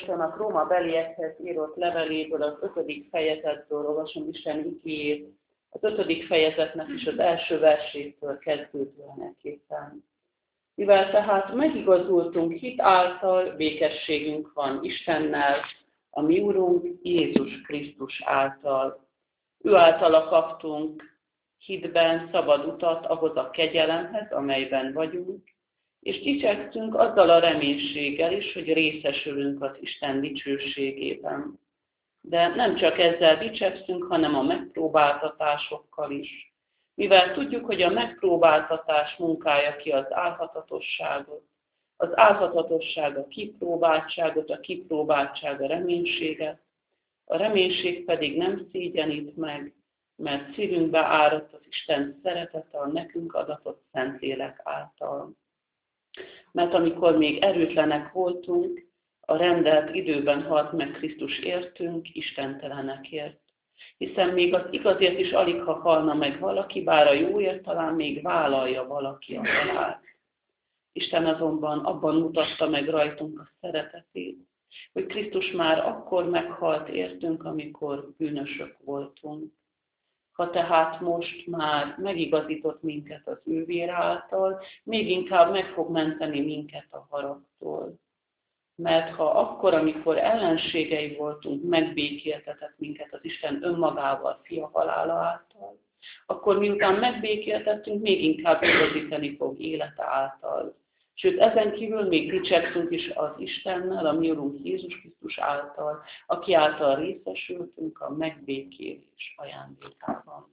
Jánosnak Róma beliekhez írott leveléből, az 5. fejezetből olvasom Isten igéjét, az 5. fejezetnek is az első versétől kezdődőeneképpen. Mivel tehát megigazultunk hit által, békességünk van Istennel, a mi Urunk Jézus Krisztus által. Ő általa kaptunk hitben szabad utat ahhoz a kegyelemhez, amelyben vagyunk, és dicsekszünk azzal a reménységgel is, hogy részesülünk az Isten dicsőségében. De nem csak ezzel dicsekszünk, hanem a megpróbáltatásokkal is. Mivel tudjuk, hogy a megpróbáltatás munkálja ki az álhatatosságot, az álhatatosság a kipróbáltságot, a kipróbáltság a reménységet, a reménység pedig nem szégyenít meg, mert szívünkbe áradt az Isten szeretete a nekünk adatott Szentlélek által. Mert amikor még erőtlenek voltunk, a rendelt időben halt meg Krisztus értünk, istentelenekért. Hiszen még az igazért is alig, ha halna meg valaki, bár a jóért talán még vállalja valaki a halált. Isten azonban abban mutatta meg rajtunk a szeretetét, hogy Krisztus már akkor meghalt értünk, amikor bűnösök voltunk. Ha tehát most már megigazított minket az ő vére által, még inkább meg fog menteni minket a haragtól. Mert ha akkor, amikor ellenségei voltunk, megbékéltetett minket az Isten önmagával, fia halála által, akkor miután megbékéltettünk, még inkább igazítani fog élete által. Sőt, ezen kívül még dicsekszünk is az Istennel, a mi Urunk Jézus Krisztus által, aki által részesültünk a megbékélés ajándékában.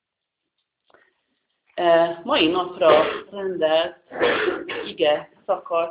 Mai napra rendelt ige szakasz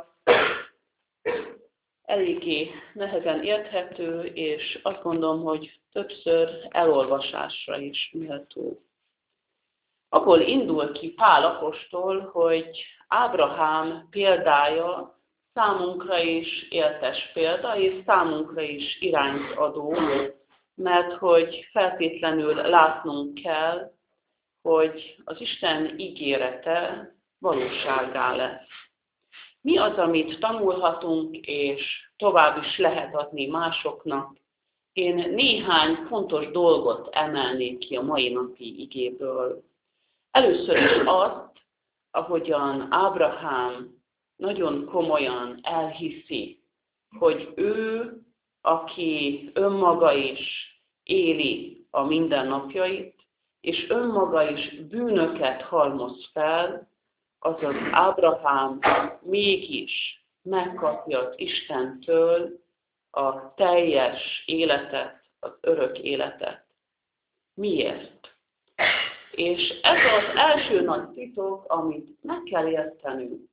eléggé nehezen érthető, és azt gondolom, hogy többször elolvasásra is méltó. Abból indul ki Pál apostol, hogy Ábrahám példája számunkra is éltes példa, és számunkra is irányt adó, mert hogy feltétlenül látnunk kell, hogy az Isten ígérete valósággá lesz. Mi az, amit tanulhatunk, és tovább is lehet adni másoknak? Én néhány fontos dolgot emelnék ki a mai napi igéből. Először is azt, ahogyan Ábrahám nagyon komolyan elhiszi, hogy ő, aki önmaga is éli a mindennapjait, és önmaga is bűnöket halmoz fel, azaz Ábrahám mégis megkapja az Istentől a teljes életet, az örök életet. Miért? És ez az első nagy titok, amit meg kell értenünk,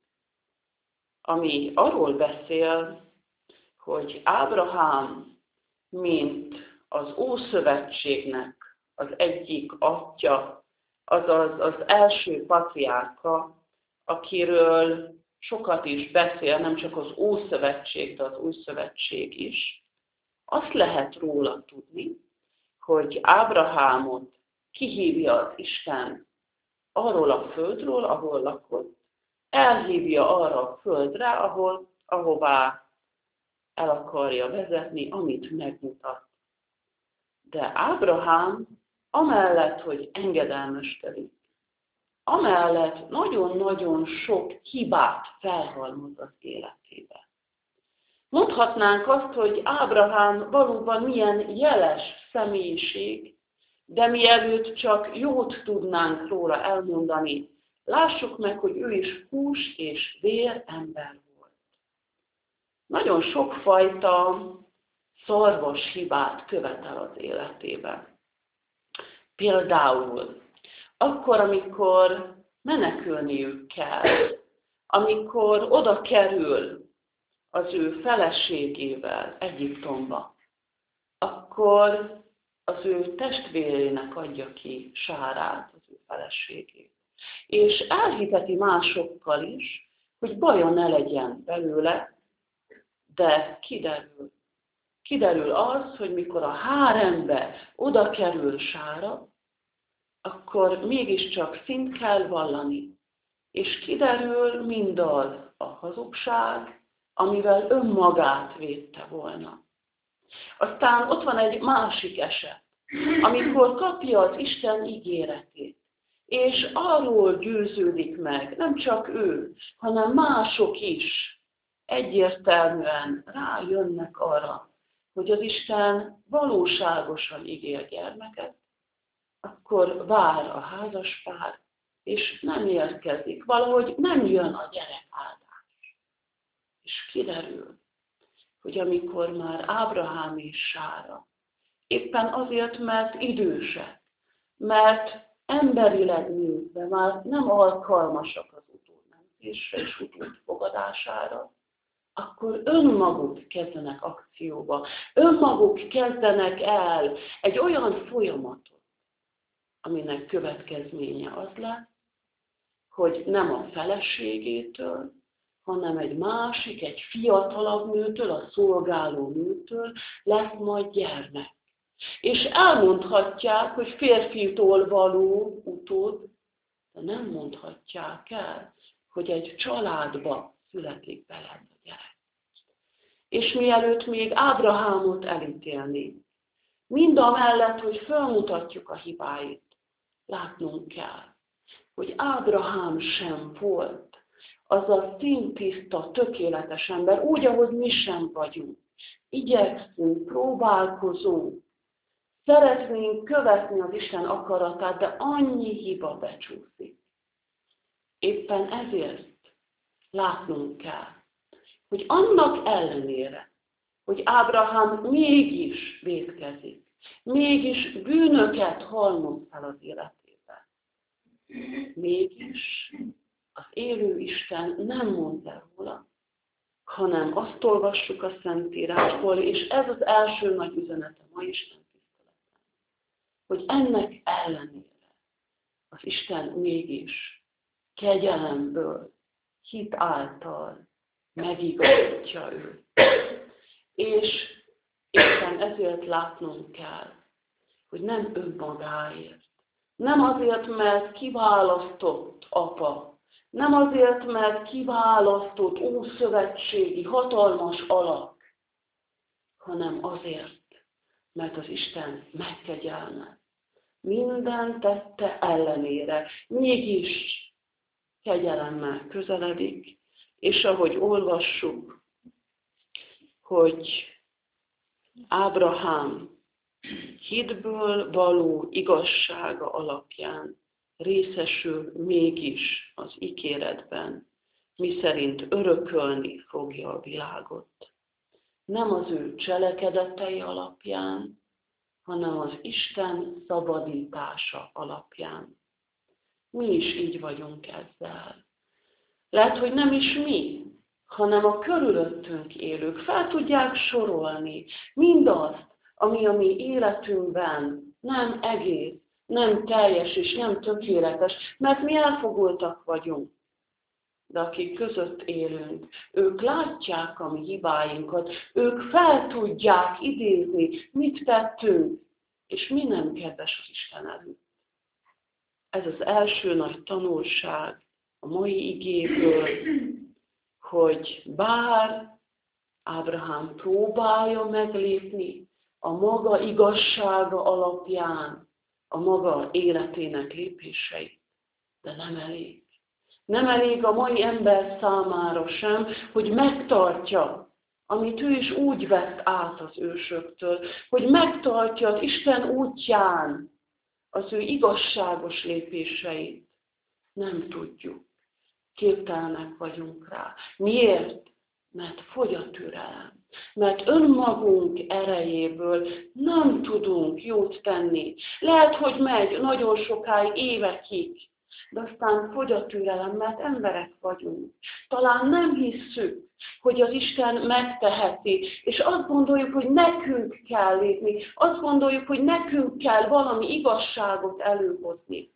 ami arról beszél, hogy Ábrahám, mint az Ószövetségnek az egyik atya, azaz az első patriárka, akiről sokat is beszél, nem csak az Ószövetség, de az Új Szövetség is, azt lehet róla tudni, hogy Ábrahámot kihívja az Isten arról a földről, ahol lakott, elhívja arra a földre, ahová el akarja vezetni, amit megmutat. De Ábrahám amellett, hogy engedelmeskedik, amellett nagyon-nagyon sok hibát felhalmoz az életébe. Mondhatnánk azt, hogy Ábrahám valóban milyen jeles személyiség, de mielőtt csak jót tudnánk róla elmondani, lássuk meg, hogy ő is hús és vér ember volt. Nagyon sokfajta szarvas hibát követel az életében. Például akkor, amikor menekülniük kell, amikor oda kerül az ő feleségével Egyiptomba, akkor az ő testvérének adja ki Sárát, az ő feleségét. És elhiteti másokkal is, hogy baja ne legyen belőle, de kiderül az, hogy mikor a hárembe oda kerül Sára, akkor mégiscsak szint kell vallani, és kiderül mindaz a hazugság, amivel önmagát védte volna. Aztán ott van egy másik eset, amikor kapja az Isten ígéretét, és arról győződik meg, nem csak ő, hanem mások is egyértelműen rájönnek arra, hogy az Isten valóságosan ígér gyermeket, akkor vár a házaspár, és nem érkezik, valahogy nem jön a gyerekáldás. És kiderül, hogy amikor már Ábrahám és Sára, éppen azért, mert idősek, mert emberileg nézve már nem alkalmasak az utódmentésre és utódfogadására, akkor önmaguk kezdenek akcióba, önmaguk kezdenek el egy olyan folyamatot, aminek következménye az lesz, hogy nem a feleségétől, hanem egy másik, egy fiatalabb nőtől, a szolgáló nőtől lesz majd gyermek. És elmondhatják, hogy férfitól való utód, de nem mondhatják el, hogy egy családba születik veled a gyerek. És mielőtt még Ábrahámot elítélnénk, mindamellett, hogy felmutatjuk a hibáit, látnunk kell, hogy Ábrahám sem volt az a színtiszta, tökéletes ember, úgy, ahogy mi sem vagyunk. Igyekszünk, próbálkozunk, szeretnénk követni az Isten akaratát, de annyi hiba becsúszik. Éppen ezért látnunk kell, hogy annak ellenére, hogy Ábrahám mégis vétkezik, mégis bűnöket halmoz fel az életében, mégis az élő Isten nem mond el róla, hanem azt olvassuk a Szentírásból, és ez az első nagy üzenete ma Isten tiszteleten, hogy ennek ellenére az Isten mégis kegyelemből, hit által megigazítja őt. És éppen ezért látnunk kell, hogy nem önmagáért, nem azért, mert kiválasztott apa, nem azért, mert kiválasztott ószövetségi, hatalmas alak, hanem azért, mert az Isten megkegyelme. Minden tette ellenére, mégis kegyelemmel közeledik, és ahogy olvassuk, hogy Ábrahám hitből való igazsága alapján részesül mégis az ígéretben, miszerint örökölni fogja a világot. Nem az ő cselekedetei alapján, hanem az Isten szabadítása alapján. Mi is így vagyunk ezzel. Lehet, hogy nem is mi, hanem a körülöttünk élők fel tudják sorolni mindazt, ami a mi életünkben nem egész, nem teljes és nem tökéletes, mert mi elfogultak vagyunk. De akik között élünk, ők látják a mi hibáinkat, ők fel tudják idézni, mit tettünk, és mi nem kedves az Isten előtt. Ez az első nagy tanulság a mai igéből, hogy bár Ábrahám próbálja meglépni a maga igazsága alapján a maga életének lépéseit, de nem elég. Nem elég a mai ember számára sem, hogy megtartja, amit ő is úgy vett át az ősöktől, hogy megtartja az Isten útján az ő igazságos lépéseit. Nem tudjuk. Képtelenek vagyunk rá. Miért? Mert fogy a türelem. Mert önmagunk erejéből nem tudunk jót tenni. Lehet, hogy megy nagyon sokáig, évekig, de aztán fogy a türelem, mert emberek vagyunk. Talán nem hisszük, hogy az Isten megteheti, és azt gondoljuk, hogy nekünk kell lépni, azt gondoljuk, hogy nekünk kell valami igazságot előhozni.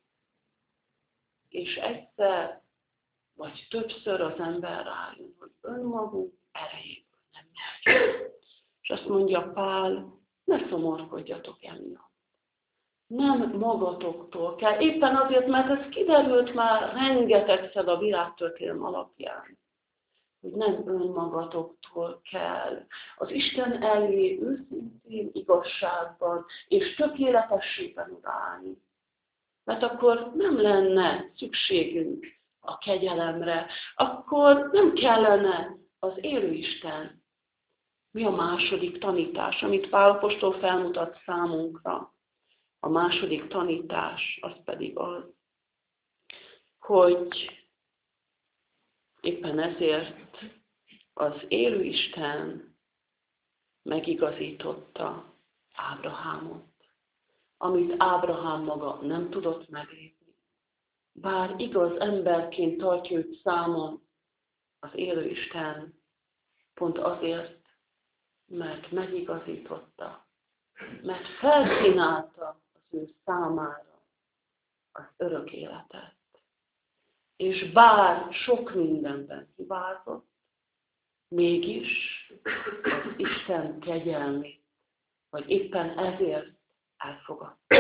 És egyszer, vagy többször az ember rájön, hogy önmagunk erejéből nem megy. És azt mondja Pál, ne szomorkodjatok emiatt. Nem magatoktól kell, éppen azért, mert ez kiderült már rengetegszer a világtörténelem alapján, hogy nem önmagatoktól kell az Isten elé őszintén, igazságban és tökéletességben odaállni. Mert akkor nem lenne szükségünk a kegyelemre, akkor nem kellene az élő Isten. Mi a második tanítás, amit Pál apostol felmutat számunkra? A második tanítás az pedig az, hogy éppen ezért az élő Isten megigazította Ábrahámot, amit Ábrahám maga nem tudott meglépni. Bár igaz emberként tartja őt számon, az élő Isten pont azért, mert megigazította, mert felkínálta az ő számára az örök életet. És bár sok mindenben hibázott, mégis az Isten kegyelmét, vagy éppen ezért elfogadta.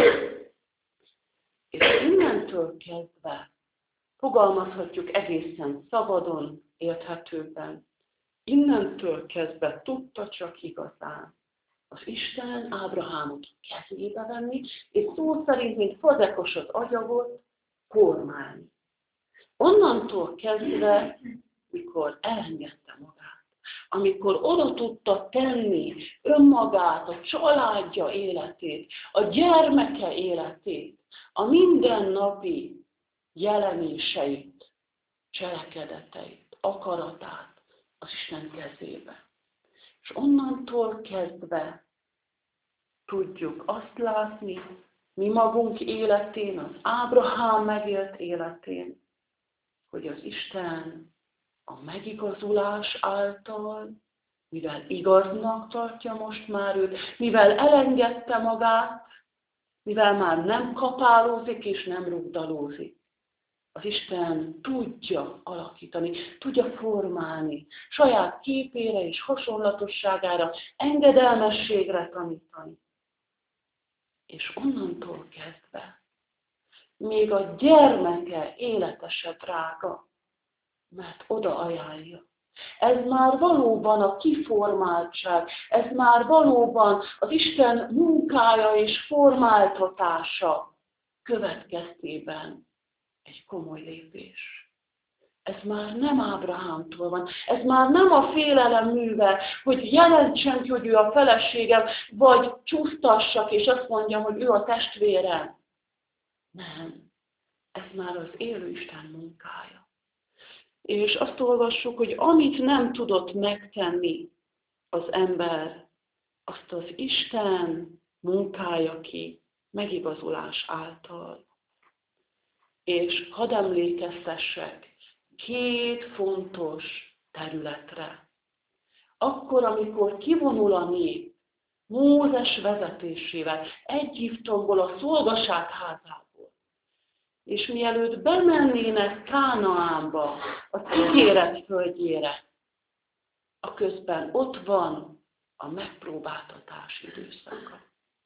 És innentől kezdve fogalmazhatjuk egészen szabadon, érthetőben, innentől kezdve tudta csak igazán az Isten Ábrahámot kezébe venni, és szó szerint, mint fazekosat agyagot, kormálni. Onnantól kezdve, mikor elengedte magát, amikor oda tudta tenni önmagát, a családja életét, a gyermeke életét, a mindennapi jelenéseit, cselekedeteit, akaratát az Isten kezébe. És onnantól kezdve tudjuk azt látni, mi magunk életén, az Ábrahám megélt életén, hogy az Isten a megigazulás által, mivel igaznak tartja most már őt, mivel elengedte magát, mivel már nem kapálózik és nem rugdalózik, az Isten tudja alakítani, tudja formálni, saját képére és hasonlatosságára, engedelmességre tanítani. És onnantól kezdve még a gyermeke élete se drága, mert oda ajánlja. Ez már valóban a kiformáltság, ez már valóban az Isten munkája és formáltatása következtében egy komoly lépés. Ez már nem Ábrahámtól van, ez már nem a félelem műve, hogy jelentsem ki, hogy ő a feleségem, vagy csúsztassak, és azt mondjam, hogy ő a testvérem. Nem, ez már az élő Isten munkája. És azt olvassuk, hogy amit nem tudott megtenni az ember, azt az Isten munkálja ki megigazulás által. És hadd emlékeztessek két fontos területre. Akkor, amikor kivonul a nép Mózes vezetésével Egyiptomból, a szolgaság házából, és mielőtt bemennének Kánaánba, az ígéret földjére, aközben ott van a megpróbáltatás időszaka.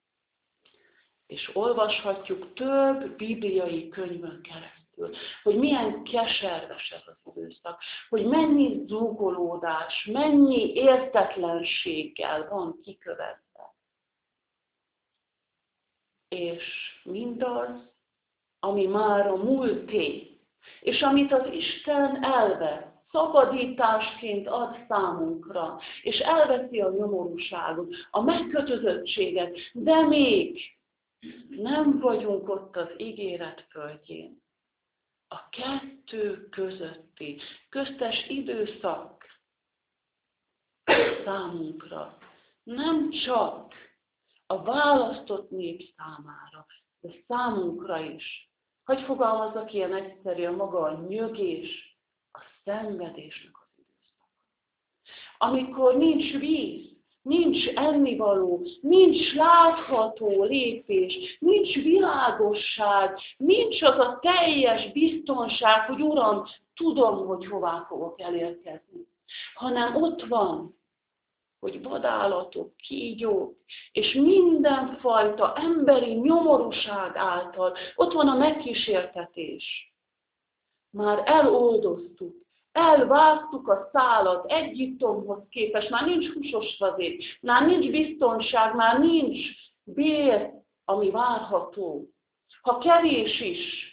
És olvashatjuk több bibliai könyvön keresztül, hogy milyen keserves ez az időszak, hogy mennyi zúgolódás, mennyi értetlenséggel van kikövetve. És mindaz, ami már a múlté, és amit az Isten elvett, szabadításként ad számunkra, és elveszi a nyomorúságot, a megkötözöttséget, de még nem vagyunk ott az ígéret földjén. A kettő közötti köztes időszak számunkra nem csak a választott nép számára, de számunkra is. Hogy fogalmazzak ilyen egyszerű, a maga a nyögés, a szenvedésnek az időszaka. Amikor nincs víz, nincs ennivaló, nincs látható lépés, nincs világosság, nincs az a teljes biztonság, hogy Uram, tudom, hogy hová fogok elérkezni. Hanem ott van, hogy vadállatok, kígyók, és mindenfajta emberi nyomorúság által ott van a megkísértetés. Már eloldoztuk, Elvágtuk a szálat Egyiptomhoz képest, már nincs húsos vezér, már nincs biztonság, már nincs bér, ami várható. Ha kevés is,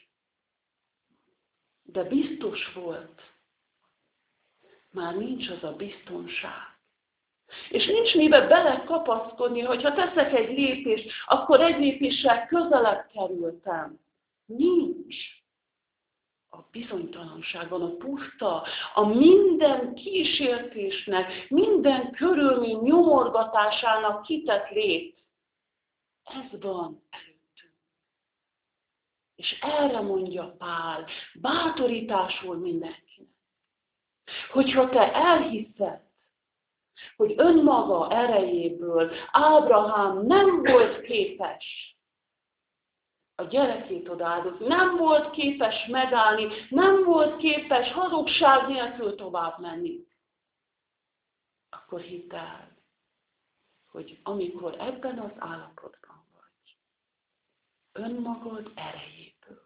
de biztos volt, már nincs az a biztonság. És nincs mibe belekapaszkodni, hogyha teszek egy lépést, akkor egy lépéssel közelebb kerültem. Nincs. A bizonytalanságban, a puszta, a minden kísértésnek, minden körülmény nyomorgatásának kitett lét. Ez van előttünk. És erre mondja Pál, bátorításul mindenkinek, hogyha te elhiszed, hogy önmaga erejéből Ábrahám nem volt képes a gyerekét odáldozni, nem volt képes megállni, nem volt képes hazugság nélkül tovább menni, akkor hidd el, hogy amikor ebben az állapotban vagy, önmagad erejéből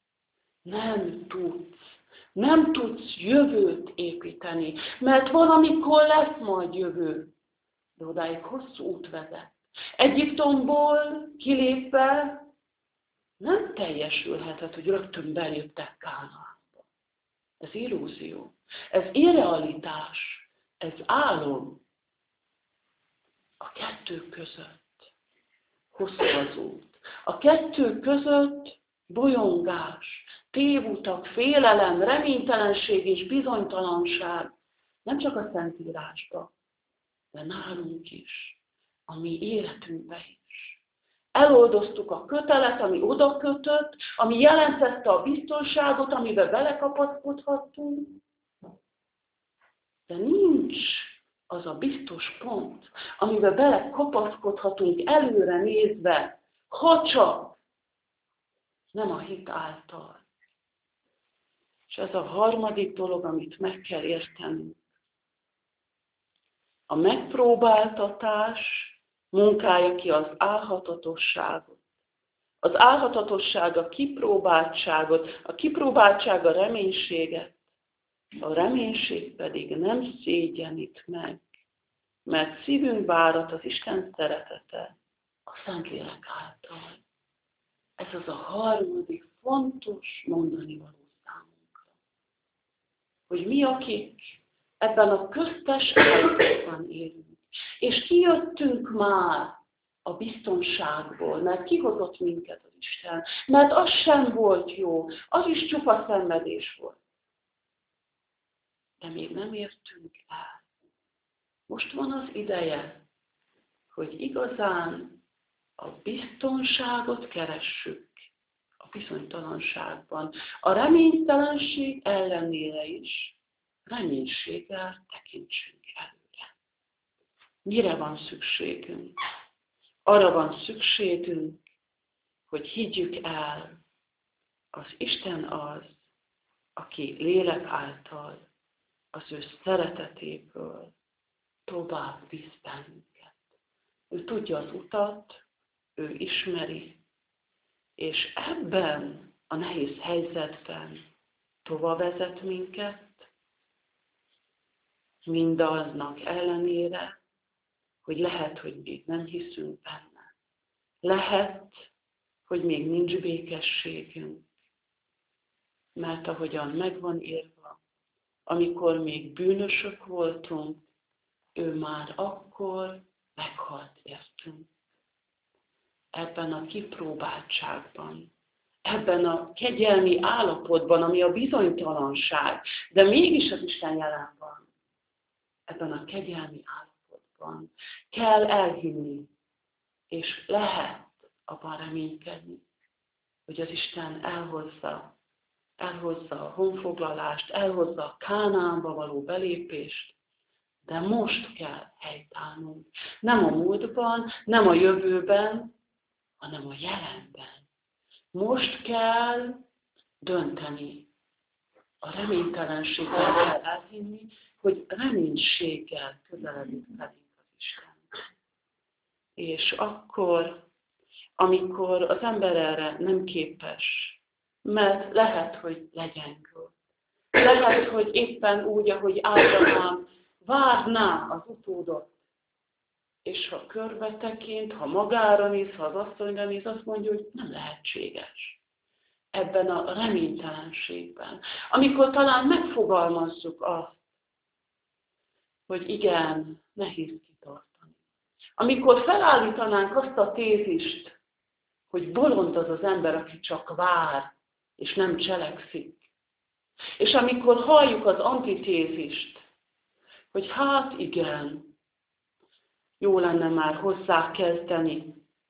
nem tudsz jövőt építeni, mert van, amikor lesz majd jövő, de odáig hosszú út vezet. Egyiptomból kilépve nem teljesülhetett, hogy rögtön beléptek Kánaánba. Ez illúzió, ez irrealitás, ez álom. A kettő között hosszú az út. A kettő között bolyongás, tévutak, félelem, reménytelenség és bizonytalanság. Nem csak a Szentírásban, de nálunk is, a mi életünkben is. Eloldoztuk a kötelet, ami oda kötött, ami jelentette a biztonságot, amiben belekapaszkodhattunk. De nincs az a biztos pont, amiben belekapaszkodhatunk előre nézve, ha csak nem a hit által. És ez a harmadik dolog, amit meg kell értenünk. A megpróbáltatás munkálja ki az álhatatosságot. Az álhatatosság a kipróbáltságot, a kipróbáltság a reménységet, a reménység pedig nem szégyenít meg, mert szívünk várat az Isten szeretete a Szentlélek által. Ez az a harmadik fontos mondani való számunkra. Hogy mi, akik ebben a köztes állapotban élünk, és kijöttünk már a biztonságból, mert kihozott minket az Isten, mert az sem volt jó, az is csupa szenvedés volt. De még nem értünk el. Most van az ideje, hogy igazán a biztonságot keressük a bizonytalanságban. A reménytelenség ellenére is reménységgel tekintsünk előre. Mire van szükségünk? Arra van szükségünk, hogy higgyük el, az Isten az, aki lélek által, az ő szeretetéből tovább visz bennünket. Ő tudja az utat, ő ismeri, és ebben a nehéz helyzetben tovább vezet minket, mindaznak ellenére, hogy lehet, hogy még nem hiszünk benne. Lehet, hogy még nincs békességünk, mert ahogyan megvan írva, amikor még bűnösök voltunk, ő már akkor meghalt értünk. Ebben a kipróbáltságban, ebben a kegyelmi állapotban, ami a bizonytalanság, de mégis az Isten jelen van. Ebben a kegyelmi állapotban kell elhinni, és lehet abban reménykedni, hogy az Isten elhozza a honfoglalást, elhozza a Kánaánba való belépést, de most kell helytállnunk. Nem a múltban, nem a jövőben, hanem a jelenben. Most kell dönteni. A reménytelenséggel kell elhinni, hogy reménységgel közeledik felénk az Isten. És akkor, amikor az ember erre nem képes, mert lehet, hogy legyengül, Lehet, hogy éppen úgy, ahogy Ábrahám várná az utódot, és ha körbe tekint, ha magára néz, ha az asszonyra néz, azt mondja, hogy nem lehetséges. Ebben a reménytelenségben. Amikor talán megfogalmazzuk azt, hogy igen, nehéz kitartani. Amikor felállítanánk azt a tézist, hogy bolond az az ember, aki csak vár, és nem cselekszik. És amikor halljuk az antitézist, hogy hát igen, jó lenne már hozzá kezdeni,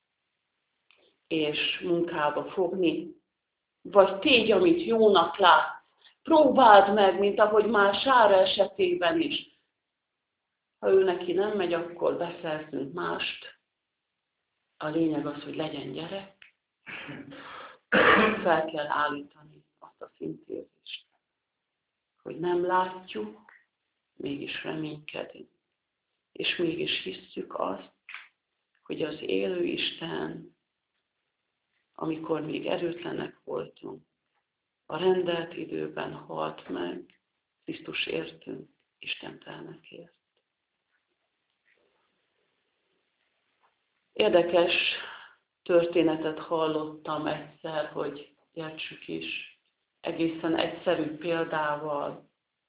és munkába fogni, vagy tégy, amit jónak látsz, próbáld meg, mint ahogy már Sára esetében is. Ha ő neki nem megy, akkor beszerzünk mást. A lényeg az, hogy legyen gyerek. Fel kell állítani azt a szintézést, hogy nem látjuk, mégis reménykedünk. És mégis hisszük azt, hogy az élő Isten, amikor még erőtlenek voltunk, a rendelt időben halt meg, Krisztus értünk, istentelnekért. Érdekes történetet hallottam egyszer, hogy értsük is, egészen egyszerű példával.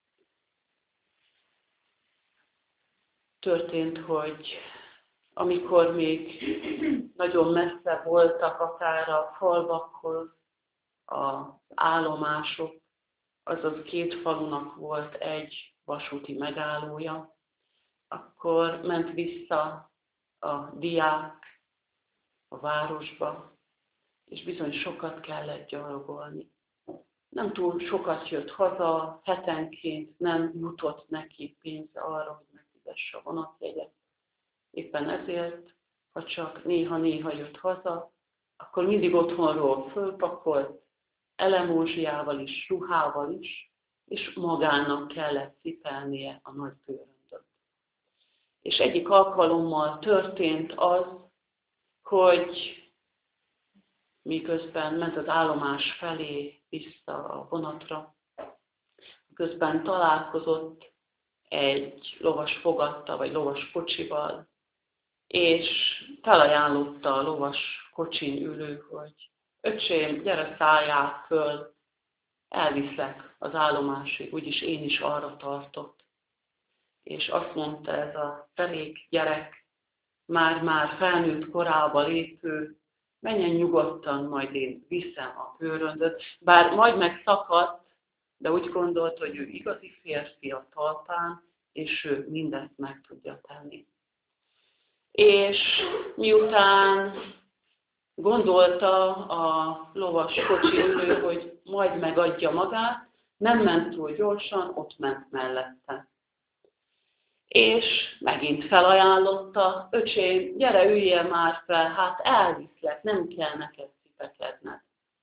Történt, hogy amikor még nagyon messze voltak akár a falvakhoz az állomások, azaz 2 falunak volt egy vasúti megállója, akkor ment vissza a diák a városba, és bizony sokat kellett gyalogolni. Nem túl sokat jött haza, hetenként nem jutott neki pénz arra, hogy megfizesse a vonatjegyet. Éppen ezért, ha csak néha-néha jött haza, akkor mindig otthonról fölpakolt, elemózsiával is, ruhával is, és magának kellett cipelnie a nagy bőröndöt. És egyik alkalommal történt az, hogy miközben ment az állomás felé vissza a vonatra, közben találkozott egy lovas fogatta, vagy lovas kocsival, és felajánlotta a lovas kocsin ülő, hogy öcsém, gyere, szálljál föl, elviszlek az állomásig, úgyis én is arra tartott. És azt mondta ez a felék gyerek, már felnőtt korába lépő, menjen nyugodtan, majd én viszem a bőröndöt. Bár majd megszakadt, de úgy gondolt, hogy ő igazi férfi a talpán, és ő mindezt meg tudja tenni. És miután gondolta a lovas kocsi ülő, hogy majd megadja magát, nem ment túl gyorsan, ott ment mellette. És megint felajánlotta, öcsém, gyere, üljél már fel, hát elviszlek, nem kell neked cipekedned.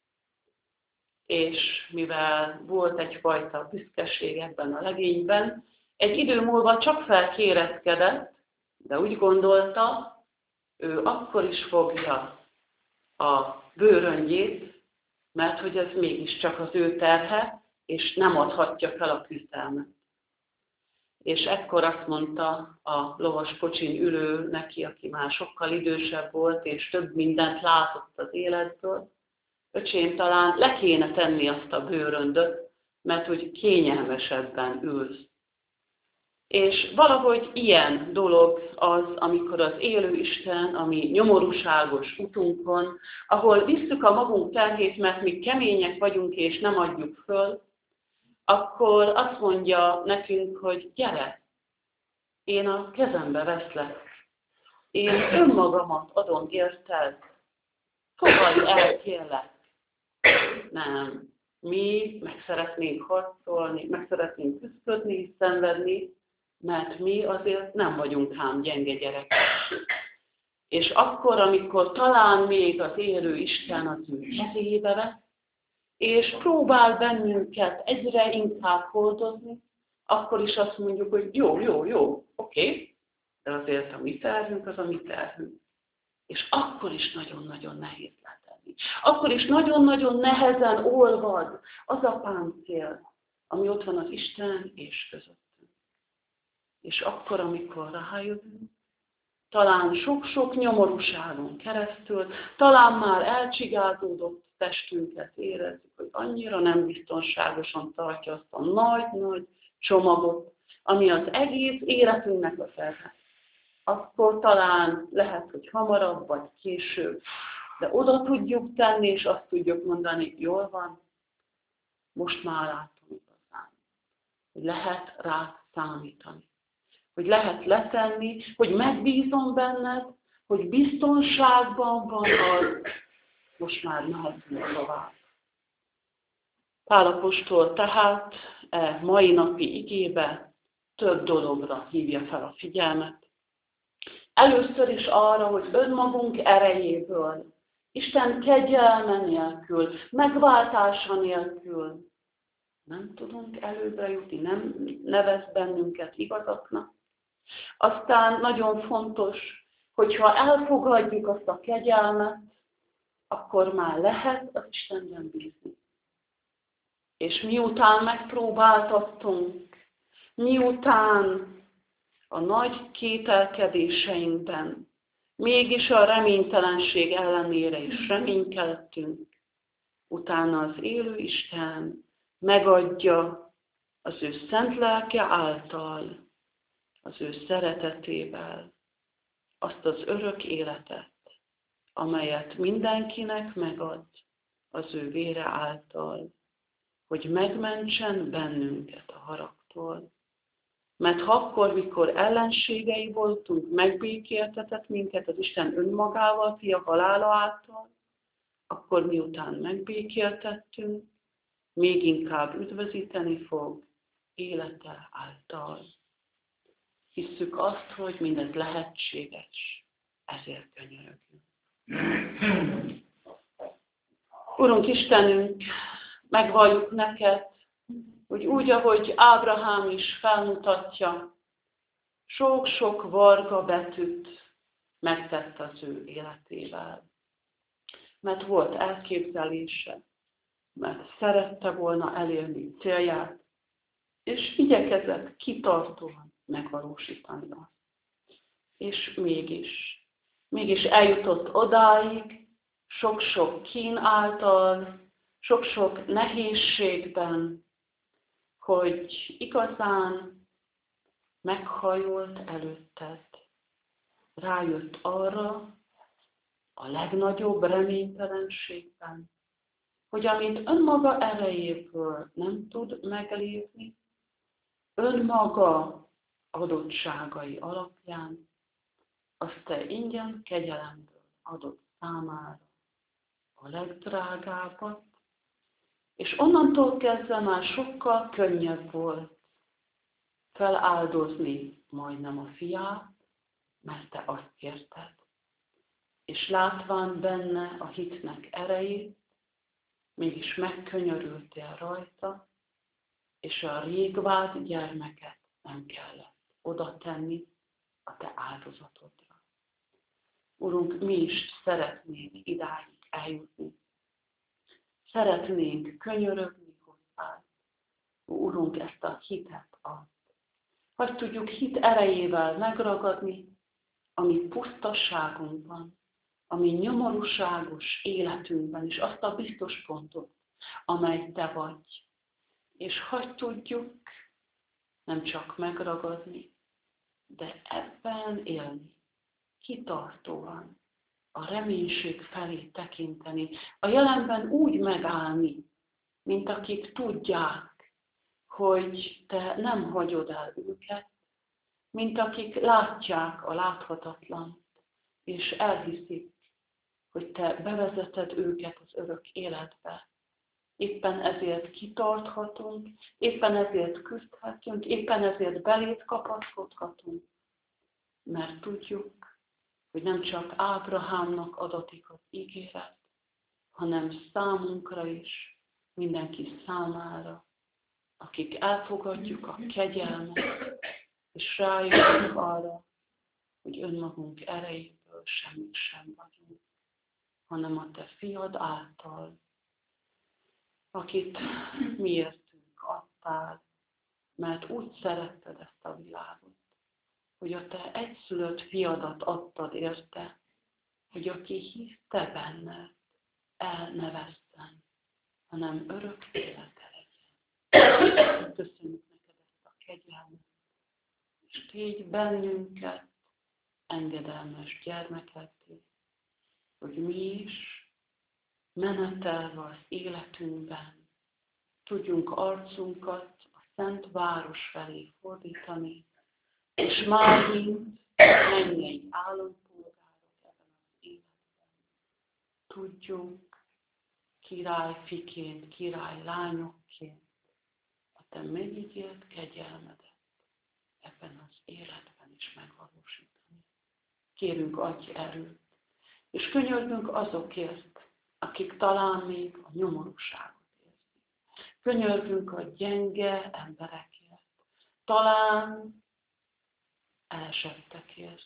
És mivel volt egyfajta büszkeség ebben a legényben, egy idő múlva csak felkéreckedett, de úgy gondolta, ő akkor is fogja a bőröngyét, mert hogy ez mégiscsak az ő terhe, és nem adhatja fel a küzdelmet. És ekkor azt mondta a lovas kocsin ülő neki, aki már sokkal idősebb volt, és több mindent látott az életből, öcsém, talán le kéne tenni azt a bőröndöt, mert hogy kényelmesebben ülsz. És valahogy ilyen dolog az, amikor az élő Isten, ami nyomorúságos utunkon, ahol visszük a magunk terhét, mert mi kemények vagyunk és nem adjuk föl, akkor azt mondja nekünk, hogy gyere, én a kezembe veszlek. Én önmagamat adom érted. Fogadj el, kérlek. Nem. Mi meg szeretnénk harcolni, meg szeretnénk küzdködni, szenvedni, mert mi azért nem vagyunk ám gyenge gyerekek. És akkor, amikor talán még az élő Isten az ő kezébe vesz, és próbál bennünket egyre inkább hordozni, akkor is azt mondjuk, hogy jó, oké, de azért a mi terhünk az a mi terhünk. És akkor is nagyon-nagyon nehéz letenni. Akkor is nagyon-nagyon nehezen olvad az a páncél, ami ott van az Isten és közöttünk. És akkor, amikor rájövünk, talán sok-sok nyomorúságon keresztül, talán már elcsigázódott testünket érezzük, hogy annyira nem biztonságosan tartja azt a nagy-nagy csomagot, ami az egész életünknek a terhe. Akkor talán lehet, hogy hamarabb vagy később, de oda tudjuk tenni, és azt tudjuk mondani, jól van, most már látom igazán, hogy lehet rá számítani. Hogy lehet letenni, hogy megbízom benned, hogy biztonságban van az, most már mehetünk tovább. Pál apostol tehát mai napi igébe több dologra hívja fel a figyelmet. Először is arra, hogy önmagunk erejéből, Isten kegyelme nélkül, megváltása nélkül nem tudunk előbbre jutni, nem nevez bennünket igazaknak. Aztán nagyon fontos, hogyha elfogadjuk azt a kegyelmet, akkor már lehet az Istenben bízni. És miután megpróbáltattunk, miután a nagy kételkedéseinkben, mégis a reménytelenség ellenére is reménykedtünk, utána az élő Isten megadja az ő szent lelke által, az ő szeretetével azt az örök életet, amelyet mindenkinek megad az ő vére által, hogy megmentsen bennünket a haragtól. Mert akkor, mikor ellenségei voltunk, megbékéltetett minket az Isten önmagával, fia halála által, akkor miután megbékéltettünk, még inkább üdvözíteni fog élete által. Hisszük azt, hogy mindez lehetséges, ezért könyörögünk. Urunk Istenünk, megvalljuk neked, hogy úgy, ahogy Ábrahám is felmutatja, sok-sok varga betűt megtett az ő életével. Mert volt elképzelése, mert szerette volna elérni célját, és igyekezett kitartóan megvalósítani azt. És mégis eljutott odáig, sok-sok kín által, sok-sok nehézségben, hogy igazán meghajolt előtted, rájött arra a legnagyobb reménytelenségben, hogy amit önmaga erejéből nem tud meglépni, önmaga adottságai alapján, azt te ingyen kegyelemből adott számára a legdrágábbat, és onnantól kezdve már sokkal könnyebb volt feláldozni majdnem a fiát, mert te azt kérted. És látván benne a hitnek erejét, mégis megkönyörültél rajta, és a rég vált gyermeket nem kellett oda tenni a te áldozatodra. Urunk, mi is szeretnénk idáig eljutni. Szeretnénk könyörögni hozzád. Urunk, ezt a hitet ad. Hogy tudjuk hit erejével megragadni, ami pusztasságunkban, ami nyomorúságos életünkben, és azt a biztos pontot, amely te vagy. És hogy tudjuk nem csak megragadni, de ebben élni, kitartóan, a reménység felé tekinteni, a jelenben úgy megállni, mint akik tudják, hogy te nem hagyod el őket, mint akik látják a láthatatlant, és elhiszik, hogy te bevezeted őket az örök életbe. Éppen ezért kitarthatunk, éppen ezért küzdhetünk, éppen ezért belét kapaszkodhatunk, mert tudjuk, hogy nem csak Ábrahámnak adatik az ígéret, hanem számunkra is, mindenki számára, akik elfogadjuk a kegyelmet, és rájövünk arra, hogy önmagunk erejéből semmit sem vagyunk, hanem a te fiad által, akit miértünk adtál. adtál, mert úgy szeretted ezt a világot, hogy a te egyszülött fiadat adtad érte, hogy aki hiszte benned, el ne vesszen, hanem örök élete legyen. Köszönjük neked ezt a kegyelmet, és tégy bennünket engedelmes gyermekekké, hogy mi is menetelve az életünkben tudjunk arcunkat a szent város felé fordítani, és már mint mennyei állampolgárok ebben az életben tudjunk királyfiként, királylányokként a te megígért kegyelmedet ebben az életben is megvalósítani. Kérünk, adj erőt, és könyörgünk azokért, akik talán még a nyomorúságot érzik. Könyörgünk a gyenge emberekért, talán elesettekért.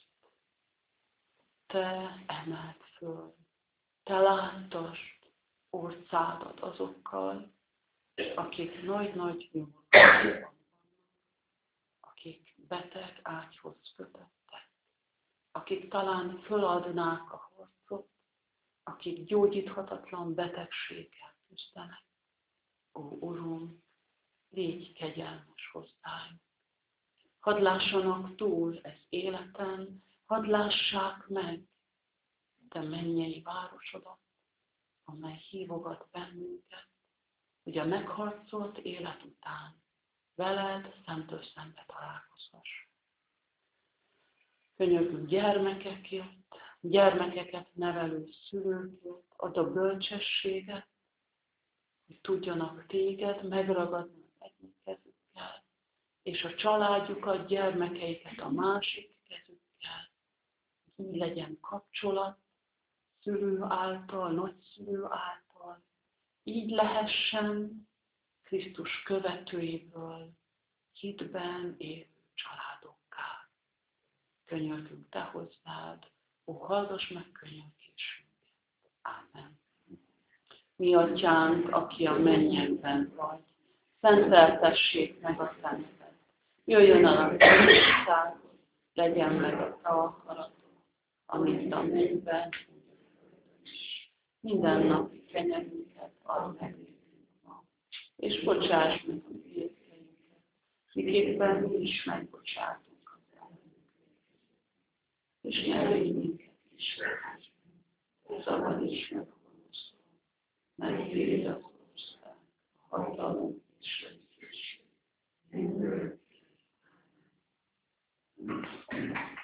Te emeld föl, te láttasd orcádat azokkal, akik nagy-nagy nyomorúságban vannak, akik beteg ágyhoz kötöttek, akik talán föladnák a harcot, akik gyógyíthatatlan betegséggel küzdenek. Ó, Uram, légy kegyelmes hozzájuk. Hadd lássanak túl ez életen, hadd lássák meg te mennyei városodat, amely hívogat bennünket, hogy a megharcolt élet után veled szemtől szembe találkozhass. Könyörgünk gyermekekért, gyermekeket nevelő szülőkért, add a bölcsességet, hogy tudjanak téged megragadni az egyik kezükkel, és a családjukat, gyermekeiket a másik kezükkel. Így legyen kapcsolat szülő által, nagyszülő által. Így lehessen Krisztus követőiből hitben élő családokká. Könyörgünk te hozzád, ó, hallgass meg könyörgésünket. Ámen. Mi atyánk, aki a mennyekben vagy, szenteltessék meg a te neved. Jöjjön el a te országod, legyen meg a te akaratok, amit a mennyben, minden napi kenyerünket add meg nékünk ma, és bocsáss meg a vétkeinket, miképpen mi is megbocsátunk az ellenünk. És ne légy minket kísértésben, szabadíts meg a gonosztól, mert tiéd az ország, a hatalom és a dicsőség mindörökké.